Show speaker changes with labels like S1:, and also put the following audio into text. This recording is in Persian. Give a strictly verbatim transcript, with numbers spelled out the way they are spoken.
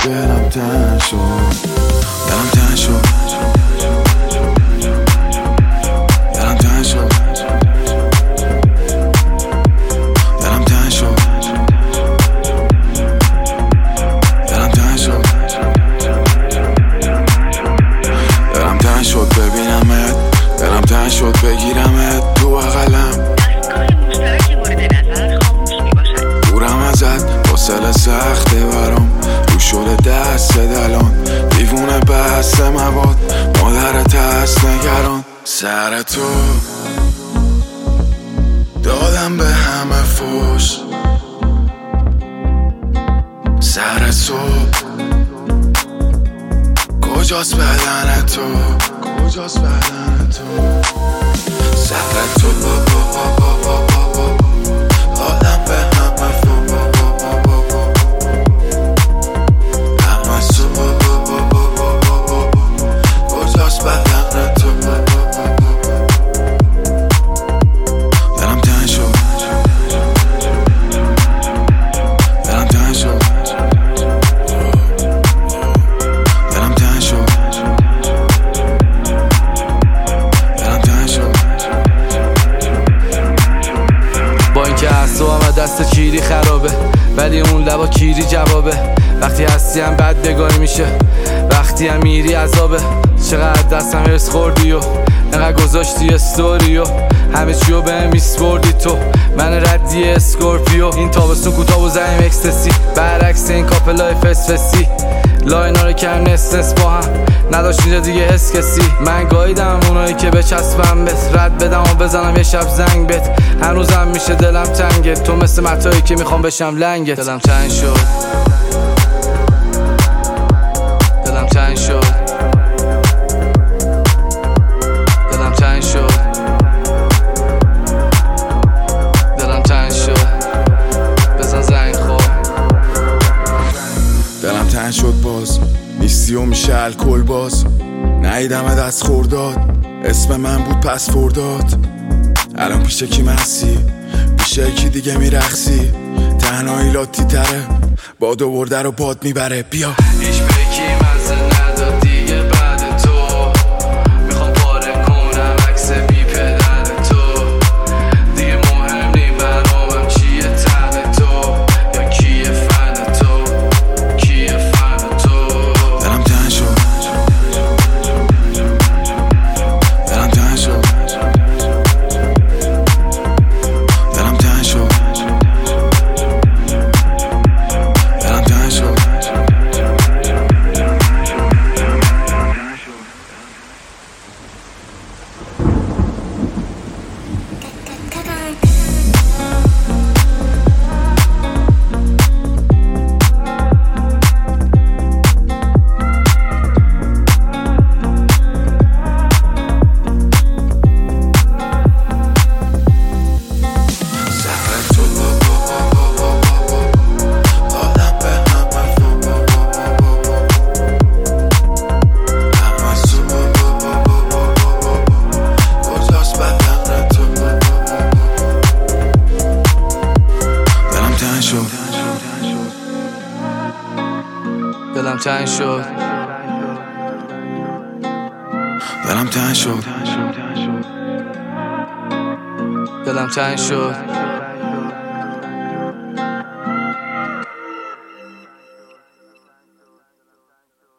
S1: دلم تنگ شد، دلم تنگ شد، دلم تنگ شد، دلم تنگ شد، دلم تنگ شد، دلم تنگ شد ببینمت، دلم تنگ شد بگیرمت تو بغلم. دورم ازت حوصله سخته برام، رو شده دست دلان، دیوونه بست مواد، مادرت هست نگران. سر تو دادم به همه فوش، سر تو کجاست بدن تو، کجاست بدن تو، سر تو دادم به همه فوش، همه تو کجاست بدن تو. دلم تنگ شد، دلم تنگ شد، دلم تنگ شد، دلم تنگ شد.
S2: با اینکه اعصابم دست کیری خرابه، ولی اون لبا کیری جوابه. وقتی هستی هم بد بگاری میشه، وقتی هم میری عذابه. چقدر دستم هرس خوردی و انقدر گذاشتی استوری و همه چیو بهم میسپردی تو، من ردی اسکورپیو. این تابستون کوتاه و زنیم اکستسی، برعکس این کاپلای فسفسی. لاینا رو کم نس نس با هم نداشت اینجا دیگه حس کسی. من گاییدم اونایی که بچسبم بهت، رد بدم و بزنم یه شب زنگ بهت. هنوزم میشه دلم تنگه، تو مثل متایی که میخوام بشم لنگت. دلم تنگ شد، دلم تنگ شد، دلم تنگ شد، دلم تنگ شد، بزن زنگ خور.
S1: دلم تنگ شد باز نیستی و میشه الکل باز، نهیدم دست خورداد، اسم من بود پس فرداد. الان پیش کی مسی، پیش کی دیگه میرخصی، تنهایی لاتی تره، بادو برده رو باد میبره. بیا
S2: هیچ بکی مزه نداد دیگه بعد تو، میخوام پاره کنم عکس بی پدر تو. دیگه مهم نی برامم چیه تن تو، یا کیه فن تو، کیه فن تو.
S1: دلم تنگ شد، دلم تنگ شد، دلم تنگ شد، دلم تنگ شد.
S2: دلم تنگ شد،
S1: دلم تنگ شد،
S2: دلم تنگ شد.